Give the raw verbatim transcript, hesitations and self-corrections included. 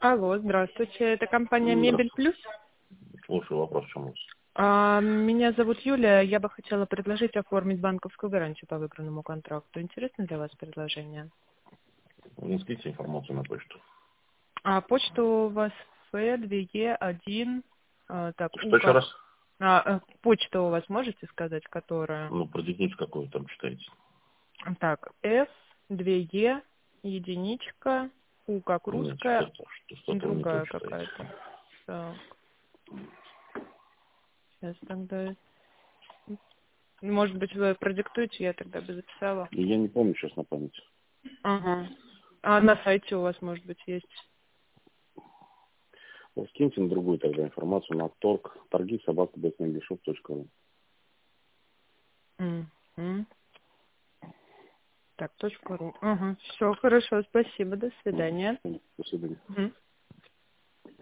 Алло, здравствуйте. Это компания Мебель Здравствуйте. Плюс. Слушаю, вопрос в чем? А, Меня зовут Юлия. Я бы хотела предложить оформить банковскую гарантию по выигранному контракту. Интересно для вас предложение? Внесите информацию на почту. А почта у вас эф два е один. а, так, У Что еще как? раз? А, э, почта у вас можете сказать, которая? Ну, про единицу какую там читаете. Так, эф два е единичка, У как Нет, русская, что-то, что- что-то вы не то другая читаете. какая-то. Так, сейчас тогда. Может быть, вы продиктуете, я тогда бы записала. И я не помню сейчас на память. Ага. А на сайте у вас, может быть, есть? Вот скиньте на другую тогда информацию на торг, торги собака бэтмобишоп точка ру. Мгм. Так, точка ру. Ага. Все, хорошо, спасибо, до свидания. До свидания. Мгм.